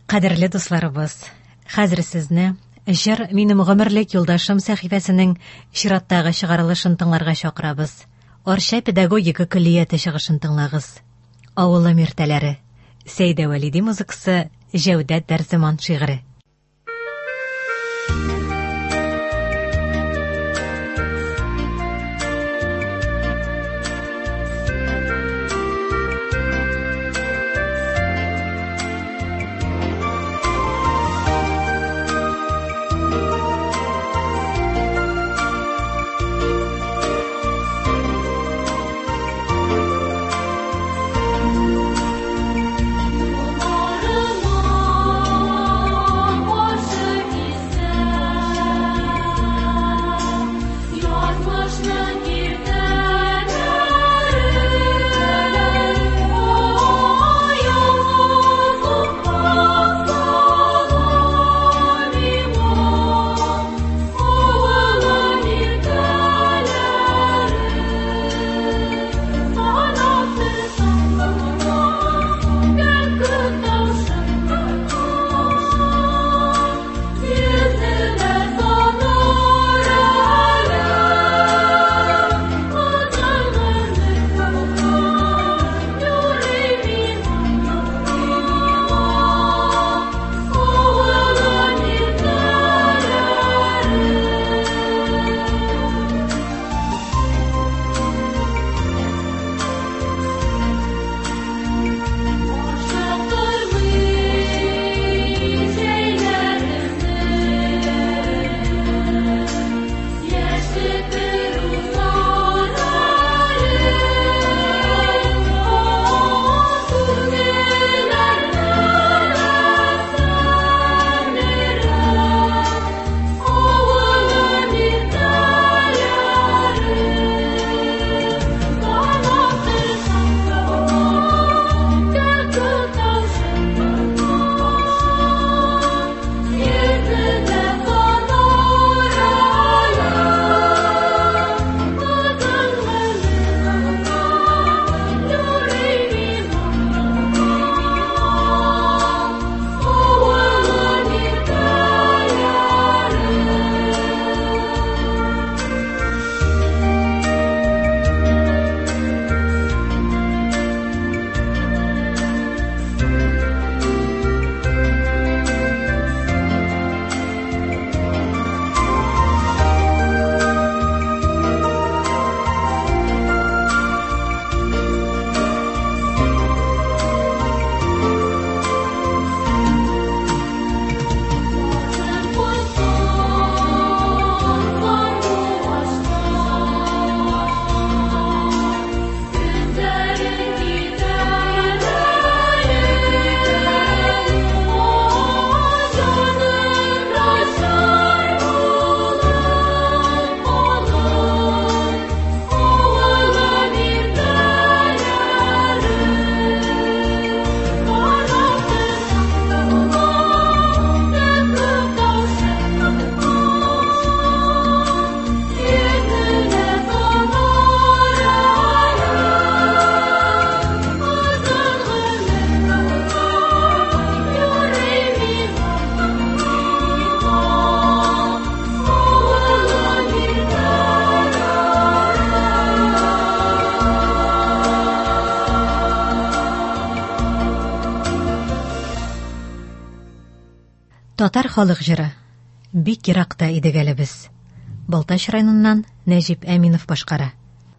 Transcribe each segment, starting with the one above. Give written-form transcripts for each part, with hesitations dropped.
Кадерле дусларыбыз, хәзер сезне «Җыр минем гомерлек юлдашым» сәхифәсенең чираттагы чыгарылышын тыңларга чакырабыз. Арча педагогика коллияте чыгышын тыңлагыз. Авылым иртәләре. Сәйдә Вәлиди музыкасы, Җәүдәт Дәрземан шигыре. Татар халык җыры. Бик еракта идек әле без. Балтач районыннан Нәҗип Әминов башкара.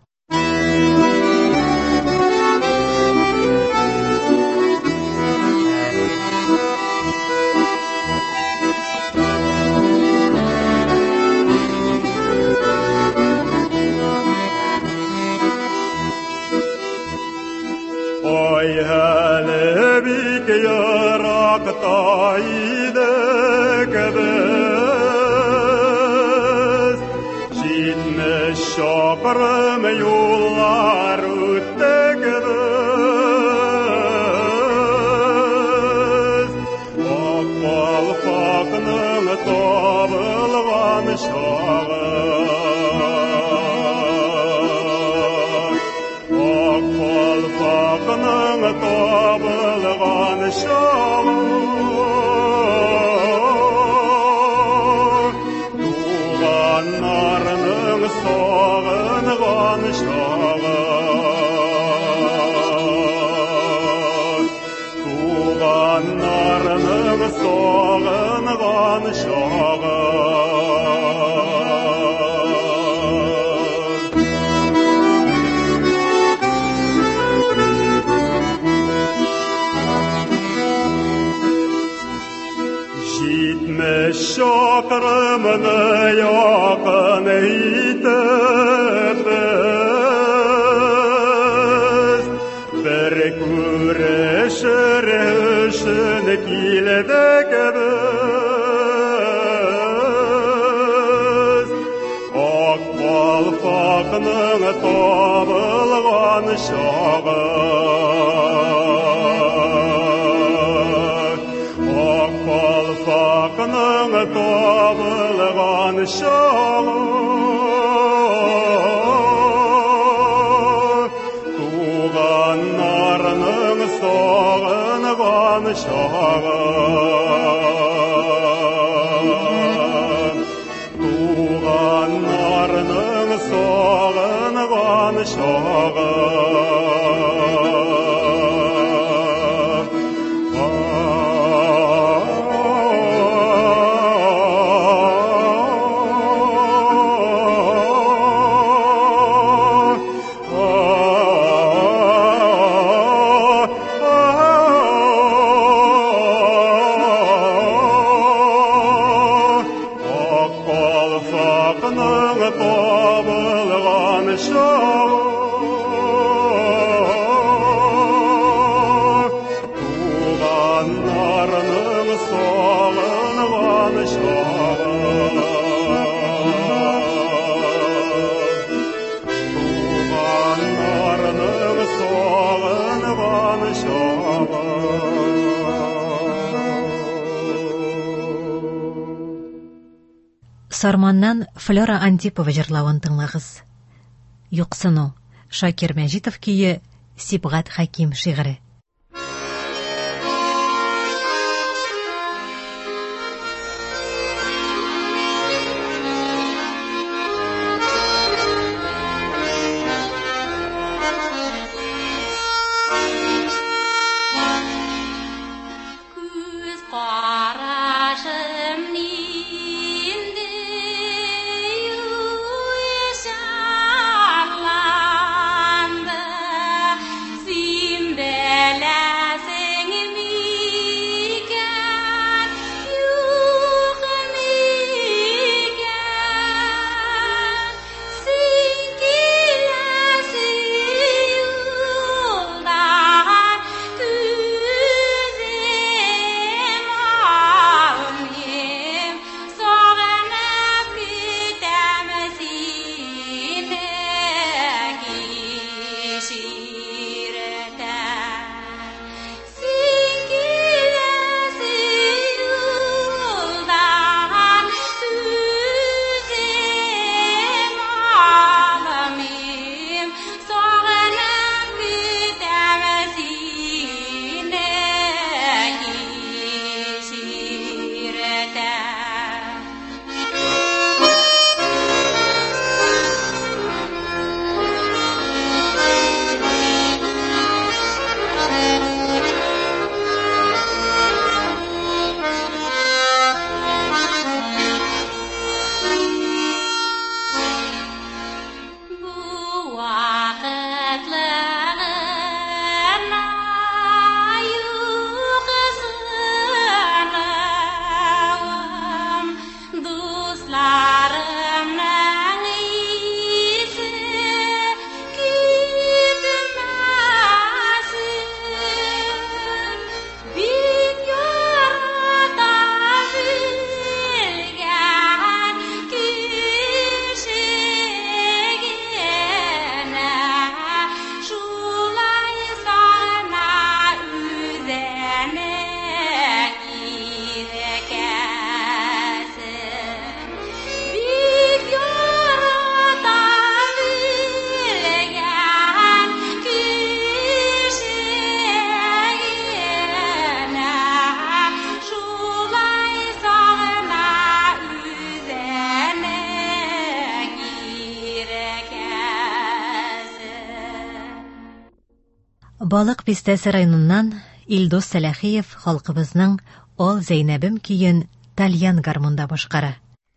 Ой, әле бик еракта идек без, җитмеш чакрым юллар үттек без. Ак калфакның табылган чагы, ак калфакның табылган чагы. сағынған шағы Жетміс шақырымны яқын етіп біз бір көрішір үшін келдік біз ақ балпақның табылған шағы Балпақның табылған шағы туғандарының сағынған шағы туғандарының сағынған шағы Сарманнан Флора Антипова жырлауын тыңлағыз. Юқсыну, Шакир Мәжитов күйі, Сибғат Хаким шиғыры. Балык Бистәсе районыннан Илдус Сәләхиев халкыбызның Ол Зәйнәбем көйен Тальян гармунда башкара.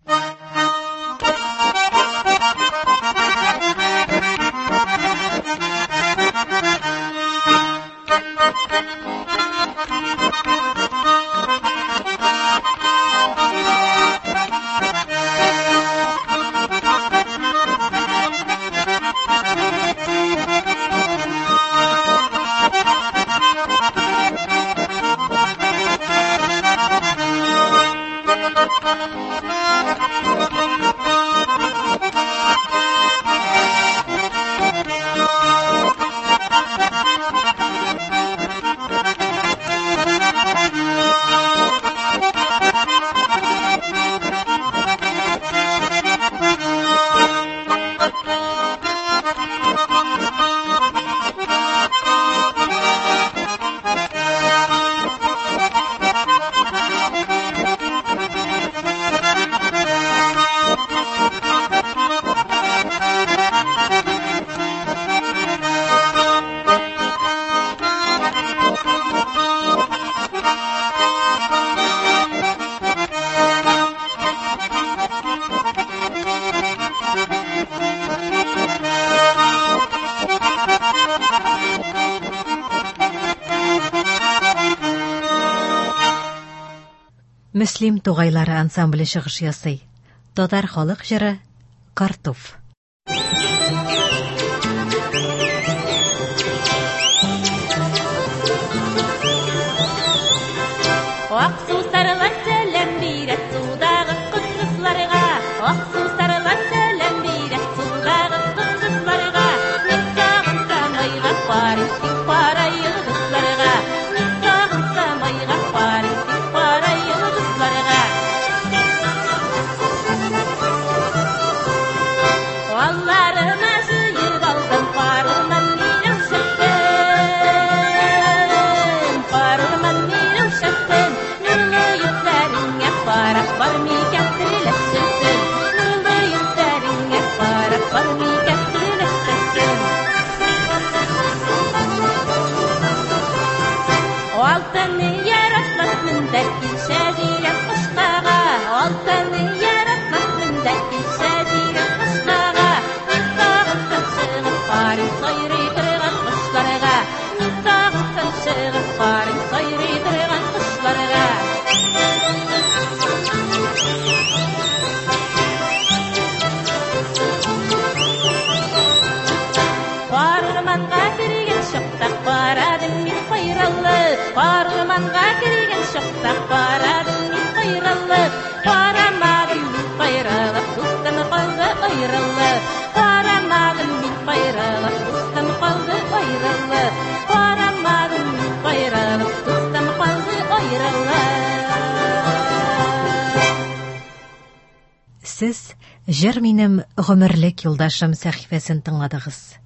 Мөслим тугайлары ансамбле чыгыш ясый. Татар халык җыры Картуф. Аксу сарыла сәлем бирә судагы кызларга, аксу сарыла сәлем бирә судагы кызларга, никагын самайга пари пара йылдызларга, никагын самайга пари пара йылдызларга. Алларыма җыйып алдым парыман минем шәфтем, парыман минем шәфтем. Парламанга кирген шокта парадым мин кайрылып, парамадым мин кайрылып, дустым калды айрылып, парамадым мин кайрылып, дустым калды айрылып, парамадым мин кайрылып, дустым калды айрылып. Сез җыр минем гомерлек юлдашым сәхифәсен тыңладыгыз.